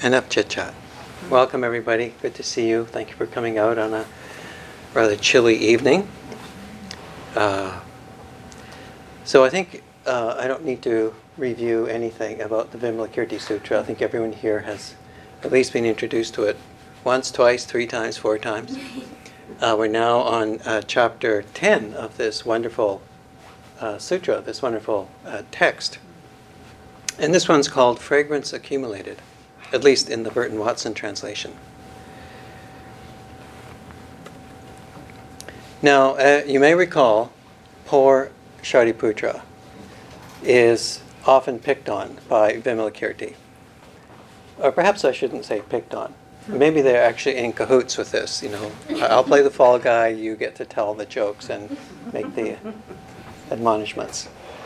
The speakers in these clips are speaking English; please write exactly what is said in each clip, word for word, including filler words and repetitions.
Enough chit-chat. Welcome, everybody. Good to see you. Thank you for coming out on a rather chilly evening. Uh, so I think uh, I don't need to review anything about the Vimalakirti Sutra. I think everyone here has at least been introduced to it once, twice, three times, four times. Uh, we're now on uh, chapter ten of this wonderful uh, sutra, this wonderful uh, text. And this one's called Fragrance Accumulated, at least in the Burton Watson translation. Now, uh, you may recall, poor Shariputra is often picked on by Vimalakirti. Or perhaps I shouldn't say picked on. Maybe they're actually in cahoots with this. You know, I'll play the fall guy, you get to tell the jokes and make the admonishments.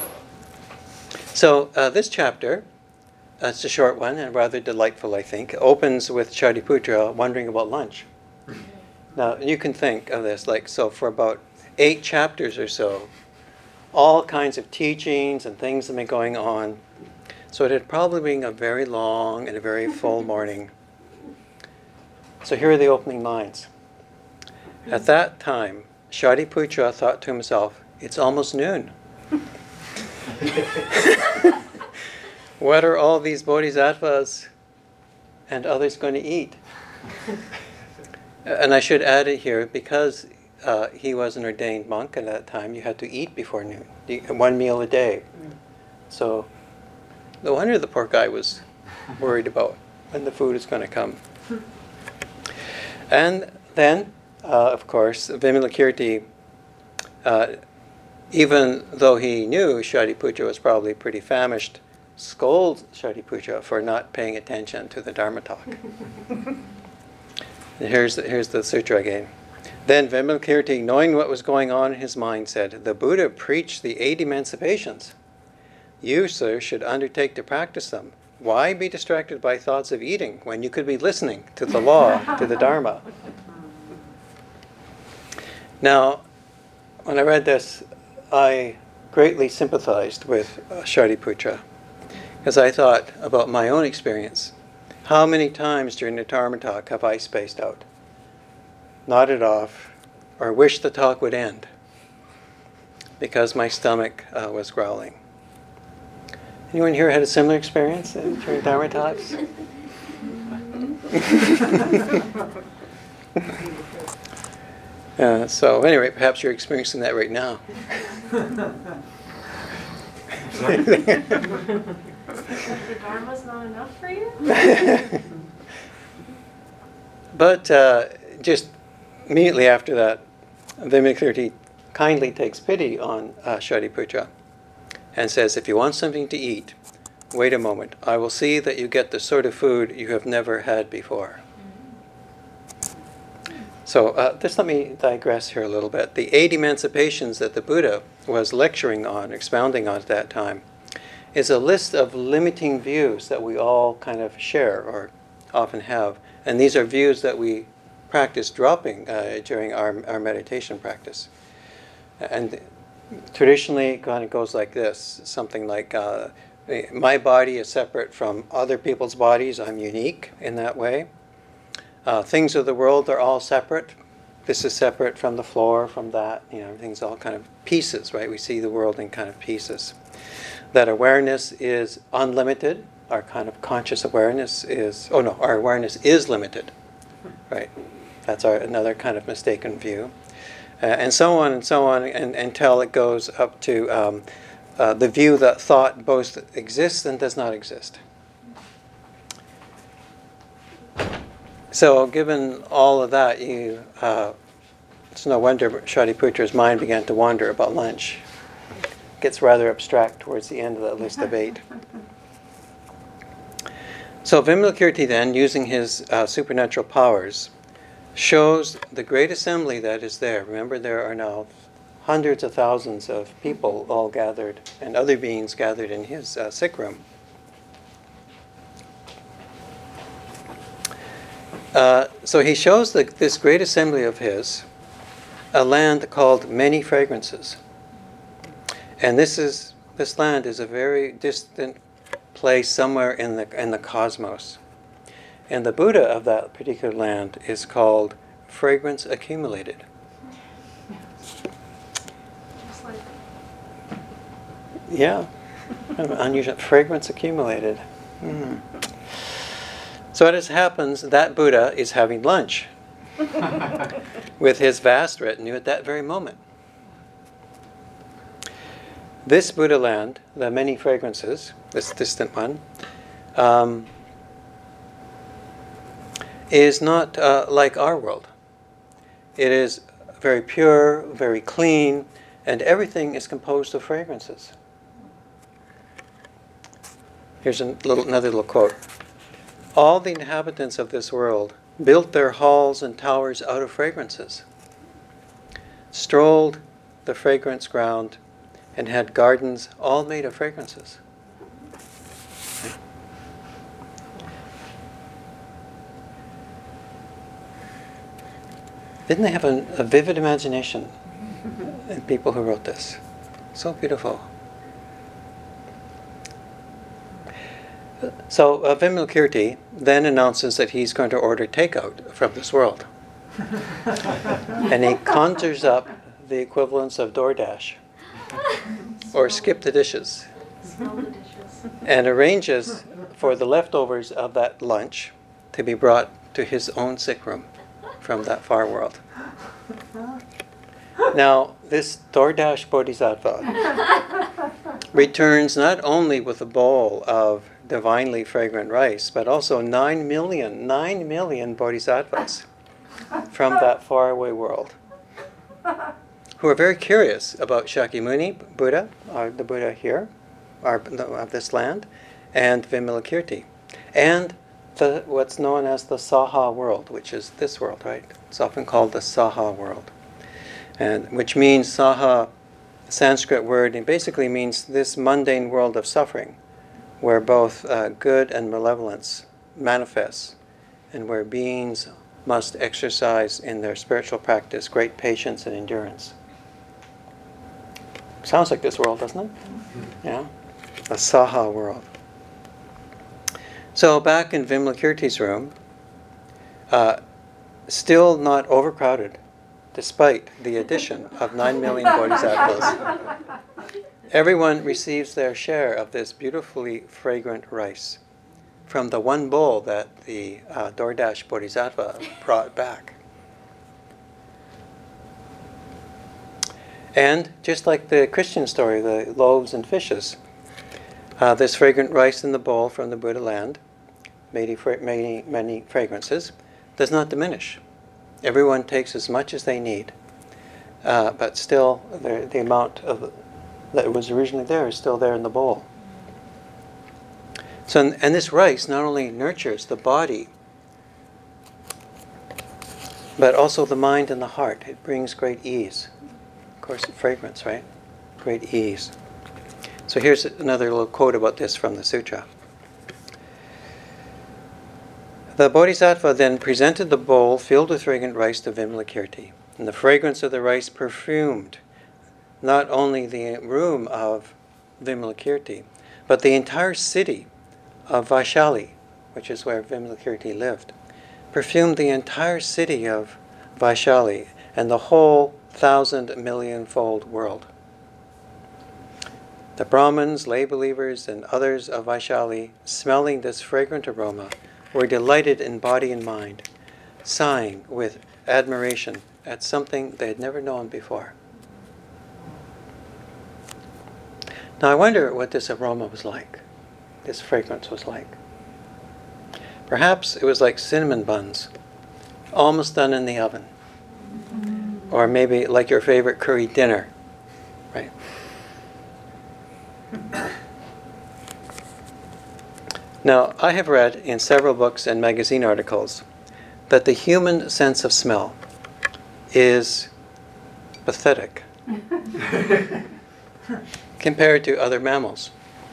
So uh, this chapter, uh, it's a short one and rather delightful, I think, opens with Shariputra wondering about lunch. Now, you can think of this like, so for about eight chapters or so, all kinds of teachings and things have been going on. So it had probably been a very long and a very full morning. So here are the opening lines. At that time, Shariputra thought to himself, it's almost noon. What are all these bodhisattvas and others going to eat? And I should add it here, because uh, he was an ordained monk at that time, you had to eat before noon, one meal a day. So no wonder the poor guy was worried about when the food is going to come. And then, uh, of course, Vimalakirti, uh, even though he knew Shariputra was probably pretty famished, scolds Shariputra for not paying attention to the Dharma talk. Here's the, here's the sutra again. Then Vimalakirti, knowing what was going on in his mind, said, the Buddha preached the eight emancipations. You, sir, should undertake to practice them. Why be distracted by thoughts of eating when you could be listening to the law, to the Dharma? Now, when I read this, I greatly sympathized with uh, Shariputra, because I thought about my own experience. How many times during the Dharma talk have I spaced out, nodded off, or wished the talk would end because my stomach uh, was growling? Anyone here had a similar experience during Dharma talks? uh, so anyway, perhaps you're experiencing that right now. The Dharma's not enough for you? But uh, just immediately after that, Vimalakirti kindly takes pity on uh, Shariputra and says, if you want something to eat, wait a moment. I will see that you get the sort of food you have never had before. So uh, just let me digress here a little bit. The eight emancipations that the Buddha was lecturing on, expounding on at that time, is a list of limiting views that we all kind of share or often have. And these are views that we practice dropping uh, during our, our meditation practice. And traditionally, it kind of goes like this, something like, uh, my body is separate from other people's bodies. I'm unique in that way. Uh, things of the world are all separate. This is separate from the floor, from that. You know, everything's all kind of pieces, right? We see the world in kind of pieces. That awareness is unlimited. Our kind of conscious awareness is, oh no, our awareness is limited, right? That's our another kind of mistaken view. Uh, and so on and so on and, until it goes up to um, uh, the view that thought both exists and does not exist. So given all of that, you, uh, it's no wonder Shariputra's mind began to wander about lunch. It gets rather abstract towards the end of that list of eight. So Vimalakirti then, using his uh, supernatural powers, shows the great assembly that is there. Remember, there are now hundreds of thousands of people all gathered, and other beings gathered in his uh, sick room. Uh, so he shows the, this great assembly of his a land called Many Fragrances. And this is this land is a very distant place somewhere in the in the cosmos. And the Buddha of that particular land is called fragrance accumulated. Just like Yeah, kind of unusual. Fragrance accumulated. Mm. So as happens, that Buddha is having lunch with his vast retinue at that very moment. This Buddha land, the many fragrances, this distant one, um, is not uh, like our world. It is very pure, very clean, and everything is composed of fragrances. Here's a little, another little quote. All the inhabitants of this world built their halls and towers out of fragrances, strolled the fragrance ground, and had gardens all made of fragrances. Didn't they have a, a vivid imagination in people who wrote this? So beautiful. So uh, Vimalakirti then announces that he's going to order takeout from this world. And he conjures up the equivalents of DoorDash or skip the dishes smell the dishes. and arranges for the leftovers of that lunch to be brought to his own sick room from that far world. Now, this DoorDash Bodhisattva returns not only with a bowl of divinely fragrant rice, but also nine million, nine million bodhisattvas from that faraway world who are very curious about Shakyamuni, Buddha, or the Buddha here, or of this land, and Vimalakirti, and the, what's known as the Saha world, which is this world, right? It's often called the Saha world, and which means Saha, Sanskrit word, it basically means this mundane world of suffering, where both uh, good and malevolence manifests, and where beings must exercise in their spiritual practice great patience and endurance. Sounds like this world, doesn't it? Yeah, a Saha world. So back in Vimalakirti's room, uh, still not overcrowded, despite the addition of nine million bodhisattvas. Everyone receives their share of this beautifully fragrant rice from the one bowl that the uh, DoorDash Bodhisattva brought back. And just like the Christian story, the loaves and fishes, uh, this fragrant rice in the bowl from the Buddha land, many, fra- many, many fragrances, does not diminish. Everyone takes as much as they need, uh, but still the, the amount of that was originally there is still there in the bowl. So, and this rice not only nurtures the body, but also the mind and the heart. It brings great ease. Of course, fragrance, right? Great ease. So here's another little quote about this from the sutra. The Bodhisattva then presented the bowl filled with fragrant rice to Vimalakirti, and the fragrance of the rice perfumed not only the room of Vimalakirti, but the entire city of Vaishali, which is where Vimalakirti lived, perfumed the entire city of Vaishali and the whole thousand million-fold world. The Brahmins, lay believers, and others of Vaishali, smelling this fragrant aroma, were delighted in body and mind, sighing with admiration at something they had never known before. Now I wonder what this aroma was like, this fragrance was like. Perhaps it was like cinnamon buns, almost done in the oven. Or maybe like your favorite curry dinner, right? Now, I have read in several books and magazine articles that the human sense of smell is pathetic compared to other mammals.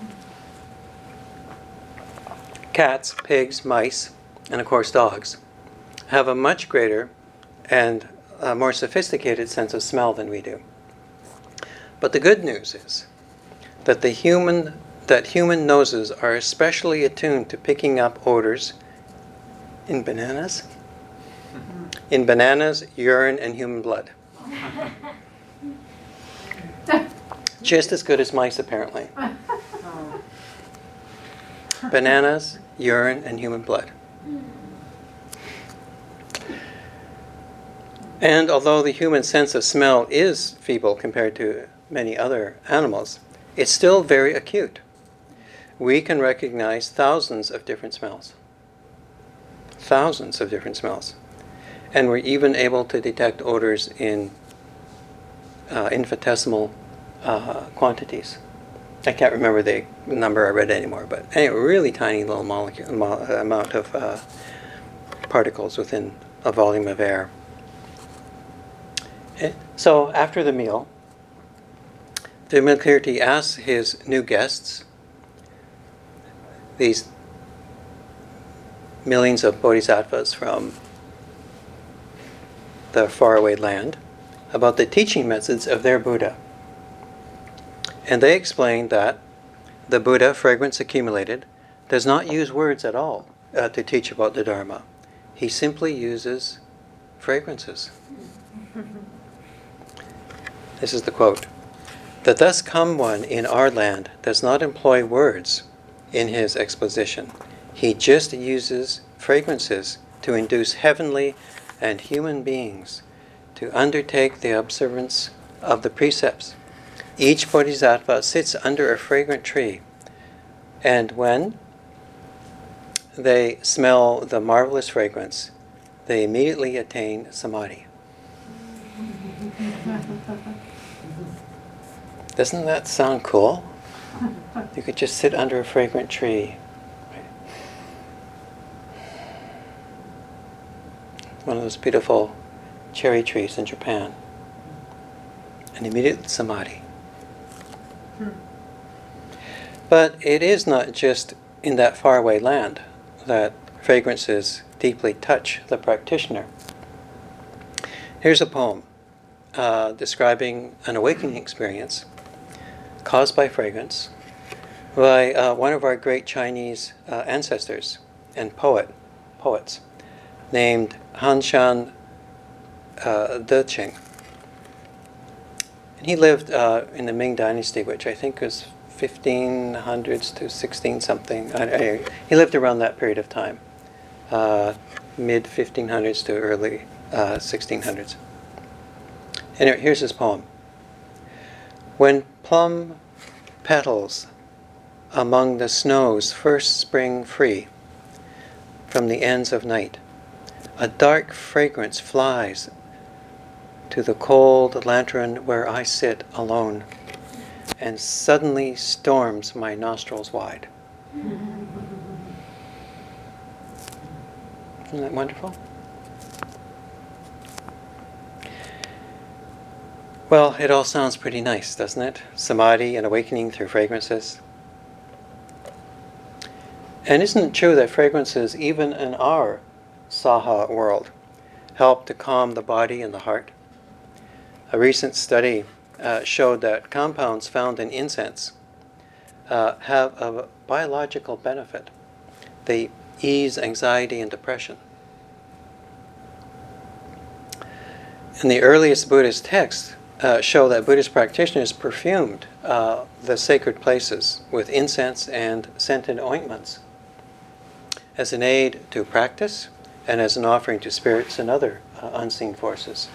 Cats, pigs, mice, and of course dogs have a much greater and a more sophisticated sense of smell than we do. But the good news is that the human that human noses are especially attuned to picking up odors In bananas? In bananas, urine, and human blood. Just as good as mice, apparently. Bananas, urine, and human blood. And although the human sense of smell is feeble compared to many other animals, it's still very acute. We can recognize thousands of different smells. Thousands of different smells. And we're even able to detect odors in uh, infinitesimal uh, quantities. I can't remember the number I read anymore, but anyway, really tiny little molecule, mo- amount of uh, particles within a volume of air. Okay. So after the meal, Vimalakirti asks his new guests, these millions of bodhisattvas from the faraway land, about the teaching methods of their Buddha. And they explained that the Buddha, fragrance accumulated, does not use words at all uh, to teach about the Dharma. He simply uses fragrances. This is the quote. The thus come one in our land does not employ words in his exposition. He just uses fragrances to induce heavenly and human beings to undertake the observance of the precepts. Each bodhisattva sits under a fragrant tree, and when they smell the marvelous fragrance, they immediately attain samadhi. Doesn't that sound cool? You could just sit under a fragrant tree. One of those beautiful cherry trees in Japan. And immediate samadhi. But it is not just in that faraway land that fragrances deeply touch the practitioner. Here's a poem uh, describing an awakening experience caused by fragrance by uh, one of our great Chinese uh, ancestors and poet, poets named Han Shan uh, Decheng. And he lived uh, in the Ming Dynasty, which I think was fifteen hundreds to sixteen something. I, I, he lived around that period of time, uh, mid fifteen hundreds to early uh, sixteen hundreds. And here's his poem. When plum petals among the snows first spring free from the ends of night, a dark fragrance flies to the cold lantern where I sit alone, and suddenly storms my nostrils wide. Isn't that wonderful? Well, it all sounds pretty nice, doesn't it? Samadhi and awakening through fragrances. And isn't it true that fragrances, even in our Saha world, help to calm the body and the heart? A recent study uh, showed that compounds found in incense uh, have a biological benefit. They ease anxiety and depression. In the earliest Buddhist texts, Uh, show that Buddhist practitioners perfumed uh, the sacred places with incense and scented ointments as an aid to practice and as an offering to spirits and other uh, unseen forces.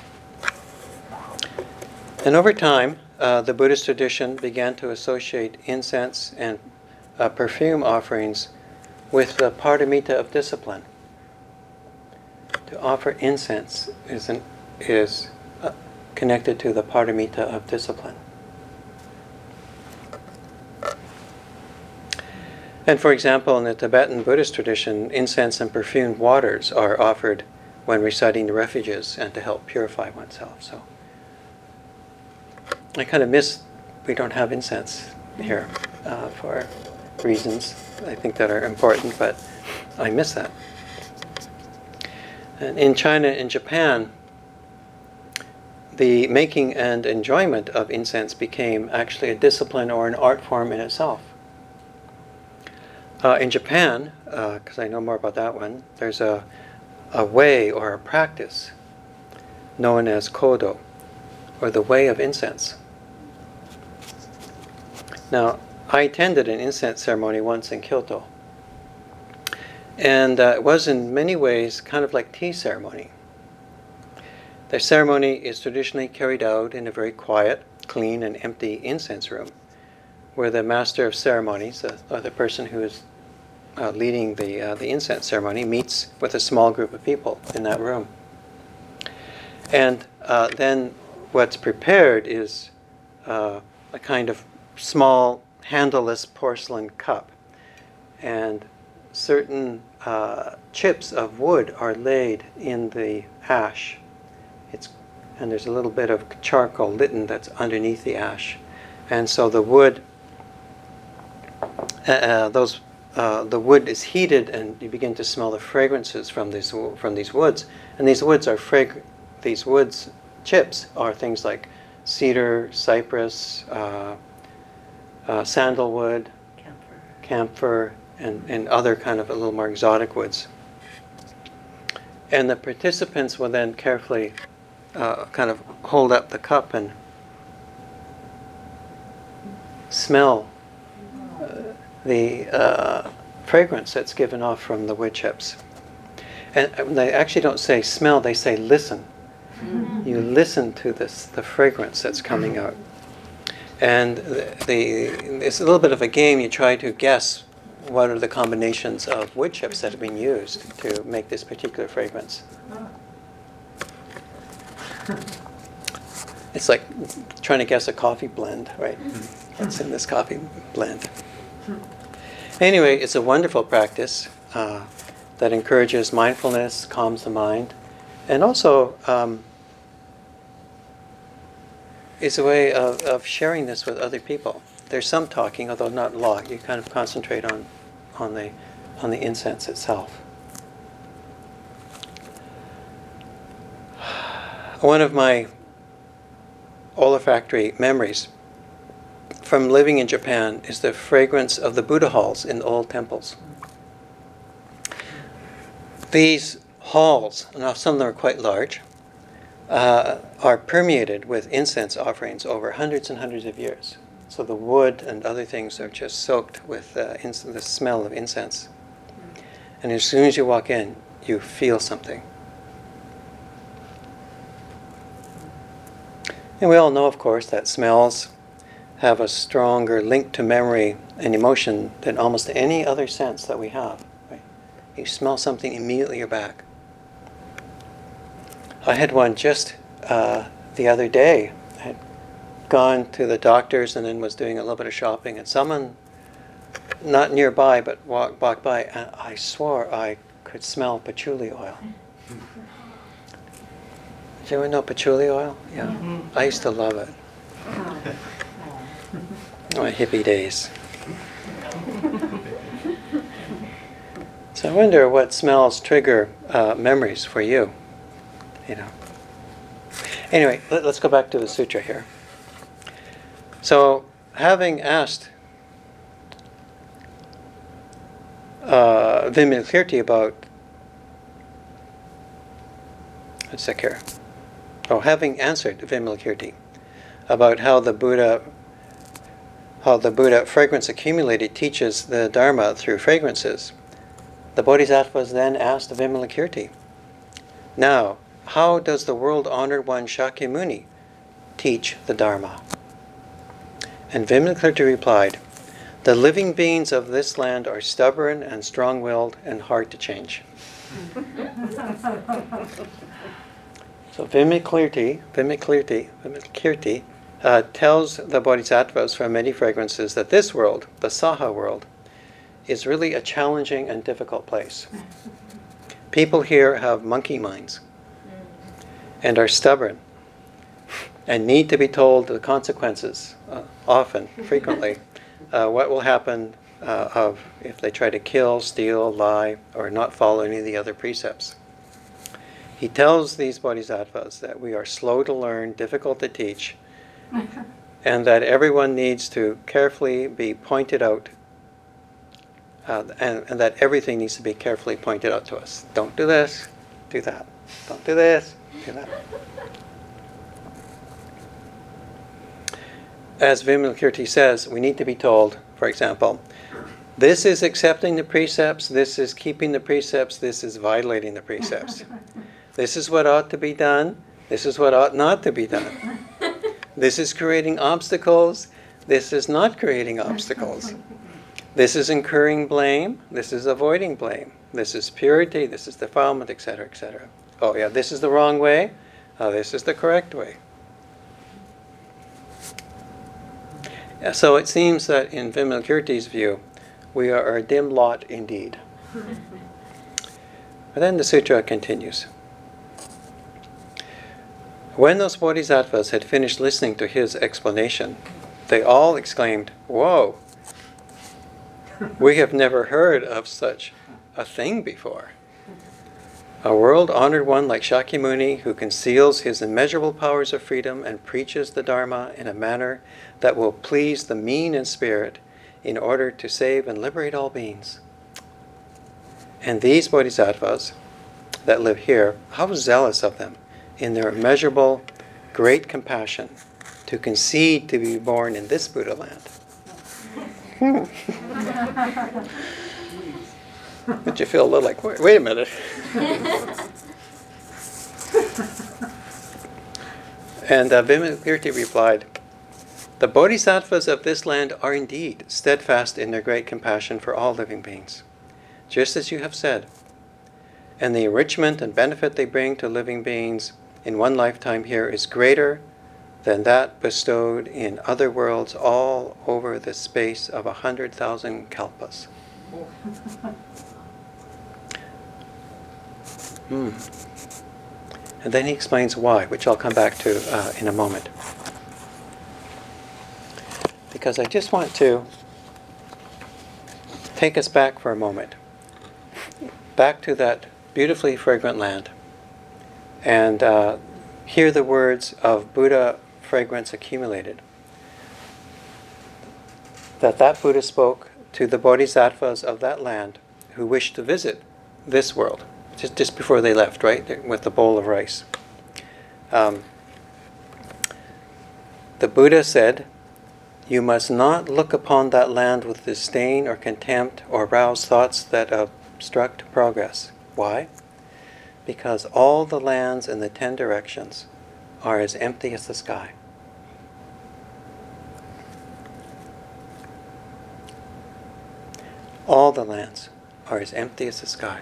And over time, uh, the Buddhist tradition began to associate incense and uh, perfume offerings with the paramita of discipline. To offer incense is an, is uh, connected to the paramita of discipline. And for example, in the Tibetan Buddhist tradition, incense and perfumed waters are offered when reciting the refuges and to help purify oneself. So I kind of miss, we don't have incense here uh, for reasons I think that are important, but I miss that. And in China and Japan, the making and enjoyment of incense became actually a discipline or an art form in itself. Uh, in Japan, because uh, I know more about that one, there's a, a way or a practice known as kodo, or the way of incense. Now, I attended an incense ceremony once in Kyoto, and uh, it was in many ways kind of like tea ceremony. The ceremony is traditionally carried out in a very quiet, clean, and empty incense room, where the master of ceremonies, uh, or the person who is uh, leading the uh, the incense ceremony, meets with a small group of people in that room. And uh, then what's prepared is uh, a kind of small, handleless porcelain cup, and certain uh, chips of wood are laid in the ash. It's and there's a little bit of charcoal litten that's underneath the ash, and so the wood, uh, uh, those uh, the wood is heated, and you begin to smell the fragrances from these from these woods. And these woods are frag- these woods chips are things like cedar, cypress, uh, uh, sandalwood, Camphor. camphor, and, and other kind of a little more exotic woods. And the participants will then carefully uh, kind of hold up the cup and smell uh, the uh, fragrance that's given off from the wood chips. And they actually don't say smell, they say listen. Mm-hmm. You listen to this, the fragrance that's coming out. And the, the it's a little bit of a game. You try to guess what are the combinations of wood chips that have been used to make this particular fragrance. It's like trying to guess a coffee blend, right? What's in this coffee blend? Anyway, it's a wonderful practice uh, that encourages mindfulness, calms the mind, and also um, is a way of, of sharing this with other people. There's some talking, although not a lot. You kind of concentrate on, on the on the incense itself. One of my olfactory memories from living in Japan is the fragrance of the Buddha halls in old temples. These halls, now some of them are quite large, uh, are permeated with incense offerings over hundreds and hundreds of years. So the wood and other things are just soaked with uh, ins- the smell of incense. And as soon as you walk in, you feel something. And we all know, of course, that smells have a stronger link to memory and emotion than almost any other sense that we have. Right? You smell something, immediately you're back. I had one just uh, the other day. I had gone to the doctor's and then was doing a little bit of shopping, and someone not nearby but walked, walked by, and I swore I could smell patchouli oil. Did anyone know patchouli oil? Yeah. Mm-hmm. I used to love it. My hippie days. So I wonder what smells trigger uh, memories for you. You know. Anyway, let, let's go back to the sutra here. So, having asked uh, Vimalakirti about, let's check here. Oh, having answered Vimalakirti about how the Buddha, how the Buddha fragrance accumulated teaches the Dharma through fragrances, the Bodhisattvas then asked Vimalakirti, now, how does the world-honored one Shakyamuni teach the Dharma? And Vimalakirti replied, the living beings of this land are stubborn and strong-willed and hard to change. So Vimalakirti, Vimalakirti, Vimalakirti uh, tells the Bodhisattvas from many fragrances that this world, the Saha world, is really a challenging and difficult place. People here have monkey minds and are stubborn and need to be told the consequences, uh, often, frequently, uh, what will happen uh, of if they try to kill, steal, lie, or not follow any of the other precepts. He tells these bodhisattvas that we are slow to learn, difficult to teach, and that everyone needs to carefully be pointed out uh, and, and that everything needs to be carefully pointed out to us. Don't do this, do that. Don't do this, do that. As Vimalakirti says, we need to be told, for example, this is accepting the precepts, this is keeping the precepts, this is violating the precepts. This is what ought to be done, this is what ought not to be done. This is creating obstacles, this is not creating obstacles. This is incurring blame, this is avoiding blame. This is purity, this is defilement, et cetera, et cetera. Oh yeah, this is the wrong way, oh, this is the correct way. So it seems that in Vimalakirti's view, we are a dim lot indeed. But then the sutra continues. When those bodhisattvas had finished listening to his explanation, they all exclaimed, "Whoa! We have never heard of such a thing before. A world-honored one like Shakyamuni, who conceals his immeasurable powers of freedom and preaches the Dharma in a manner that will please the mean in spirit in order to save and liberate all beings. And these bodhisattvas that live here, how zealous of them in their immeasurable great compassion to concede to be born in this Buddha land." But you feel a little like, wait, wait a minute. And uh, Vimalakirti replied, "The bodhisattvas of this land are indeed steadfast in their great compassion for all living beings, just as you have said. And the enrichment and benefit they bring to living beings in one lifetime here is greater than that bestowed in other worlds all over the space of a hundred thousand kalpas." Hmm. And then he explains why, which I'll come back to uh, in a moment. Because I just want to take us back for a moment, back to that beautifully fragrant land, and uh, hear the words of Buddha fragrance accumulated. That that Buddha spoke to the bodhisattvas of that land who wished to visit this world, just, just before they left, right, with the bowl of rice. Um, the Buddha said, "You must not look upon that land with disdain or contempt or rouse thoughts that obstruct progress." Why? Because all the lands in the ten directions are as empty as the sky. All the lands are as empty as the sky.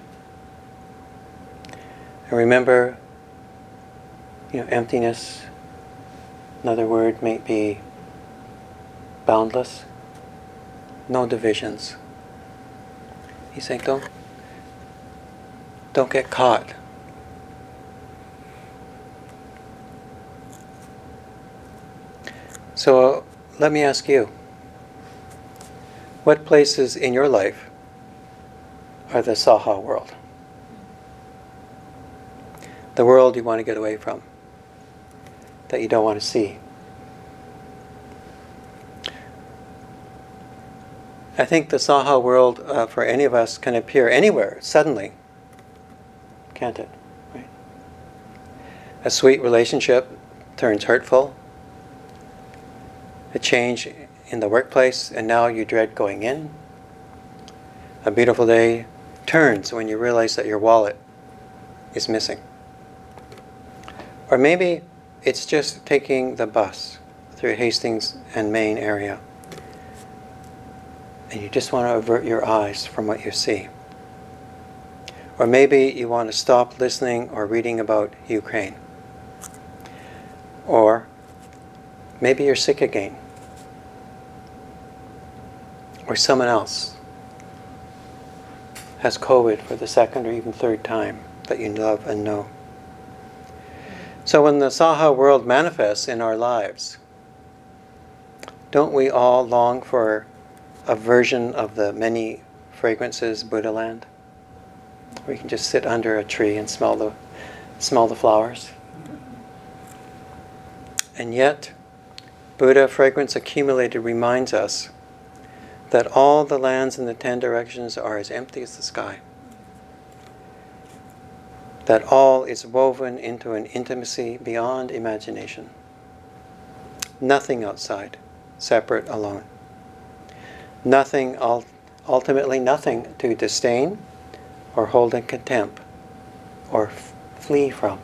And remember, you know, emptiness, another word may be boundless, no divisions. He's saying, don't, don't get caught. So let me ask you, what places in your life are the Saha world? The world you want to get away from, that you don't want to see. I think the Saha world uh, for any of us can appear anywhere, suddenly. Can't it? Right? A sweet relationship turns hurtful. A change in the workplace, and now you dread going in. A beautiful day turns when you realize that your wallet is missing. Or maybe it's just taking the bus through Hastings and Main area, and you just want to avert your eyes from what you see. Or maybe you want to stop listening or reading about Ukraine. Or maybe you're sick again. Or someone else has COVID for the second or even third time that you love and know. So when the Saha world manifests in our lives, don't we all long for a version of the many fragrances Buddha land? Where you can just sit under a tree and smell the, smell the flowers. And yet, Buddha fragrance accumulated reminds us that all the lands in the ten directions are as empty as the sky. That all is woven into an intimacy beyond imagination. Nothing outside, separate, alone. Nothing, ultimately nothing to disdain or hold in contempt or f- flee from.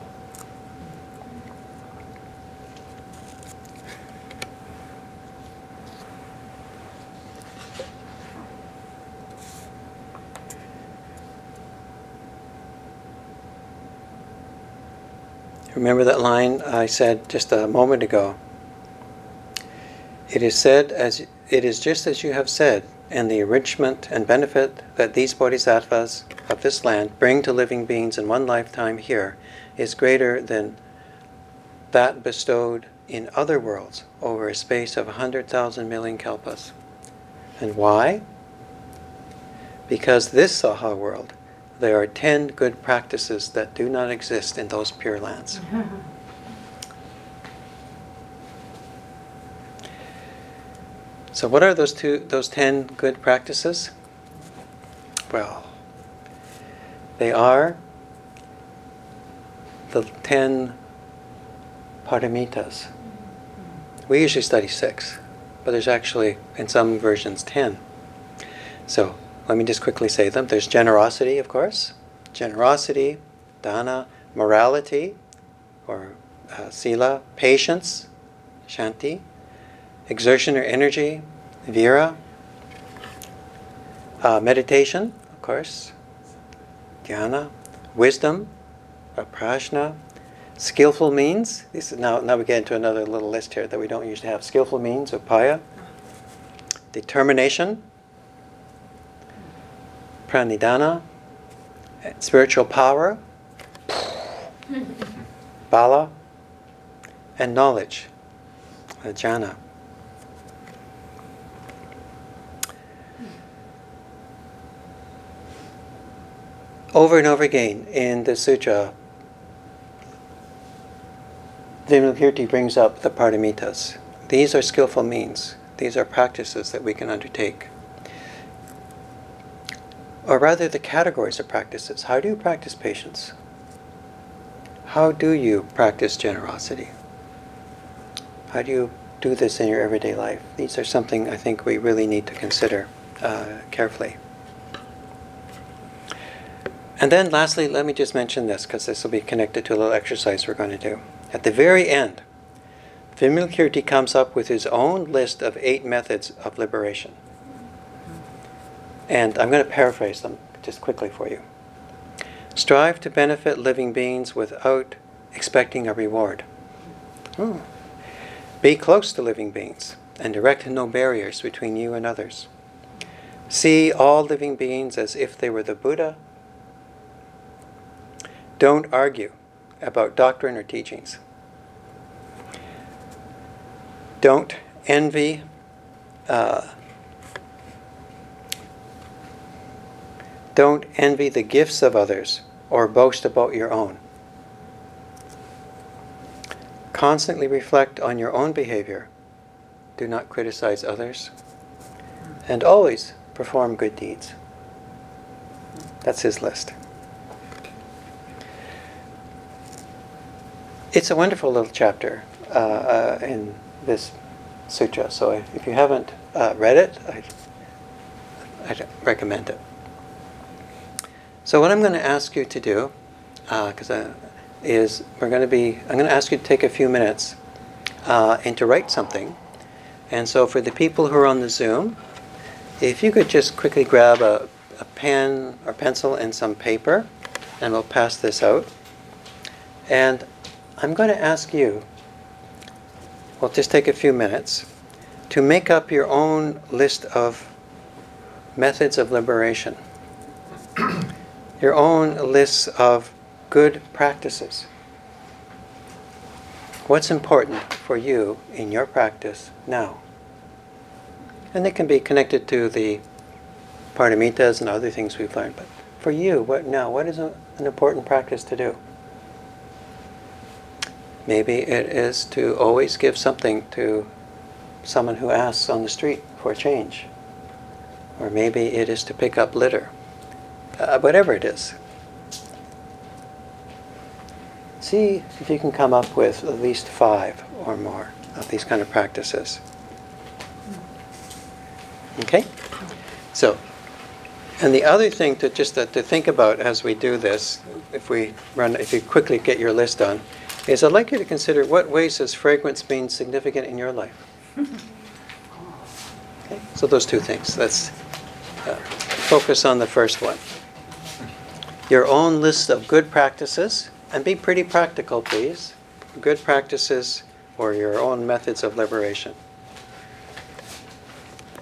Remember that line I said just a moment ago? It is said as it is just as you have said, and the enrichment and benefit that these bodhisattvas of this land bring to living beings in one lifetime here is greater than that bestowed in other worlds over a space of a hundred thousand million kalpas. And why? Because this Saha world, there are ten good practices that do not exist in those pure lands. So what are those two, those ten good practices? Well, they are the ten paramitas. We usually study six, but there's actually, in some versions, ten. So let me just quickly say them. There's generosity, of course. Generosity, dana, morality, or uh, sila, patience, shanti, exertion or energy, vira, uh, meditation, of course, dhyana, wisdom, or prajna, skillful means. This is now, now we get into another little list here that we don't usually have. Skillful means, upaya, determination, pranidhana, spiritual power, bala, and knowledge, jhana. Over and over again in the sutra, Vimalakirti brings up the paramitas. These are skillful means. These are practices that we can undertake. Or rather, the categories of practices. How do you practice patience? How do you practice generosity? How do you do this in your everyday life? These are something I think we really need to consider uh, carefully. And then lastly, let me just mention this, because this will be connected to a little exercise we're going to do. At the very end, Vimalakirti comes up with his own list of eight methods of liberation. And I'm going to paraphrase them just quickly for you. Strive to benefit living beings without expecting a reward. Hmm. Be close to living beings and erect no barriers between you and others. See all living beings as if they were the Buddha. Don't argue about doctrine or teachings. Don't envy uh, don't envy the gifts of others or boast about your own. Constantly reflect on your own behavior. Do not criticize others. And always perform good deeds. That's his list. It's a wonderful little chapter uh, uh, in this sutra. So if you haven't uh, read it, I I recommend it. So what I'm going to ask you to do, because uh, is we're going to be, I'm going to ask you to take a few minutes uh, and to write something. And so for the people who are on the Zoom, if you could just quickly grab a, a pen or pencil and some paper, and we'll pass this out. And I'm going to ask you, well, just take a few minutes, to make up your own list of methods of liberation. Your own lists of good practices. What's important for you in your practice now? And it can be connected to the paramitas and other things we've learned. But for you, what now? What is a, an important practice to do? Maybe it is to always give something to someone who asks on the street for change. Or maybe it is to pick up litter. Uh, whatever it is. See if you can come up with at least five or more of these kind of practices. Okay? So, and the other thing to just to, to think about as we do this, if we run, if you quickly get your list done, is I'd like you to consider what ways has fragrance been significant in your life. Okay? So those two things. Let's uh, focus on the first one. Your own list of good practices, and be pretty practical, please. Good practices or your own methods of liberation.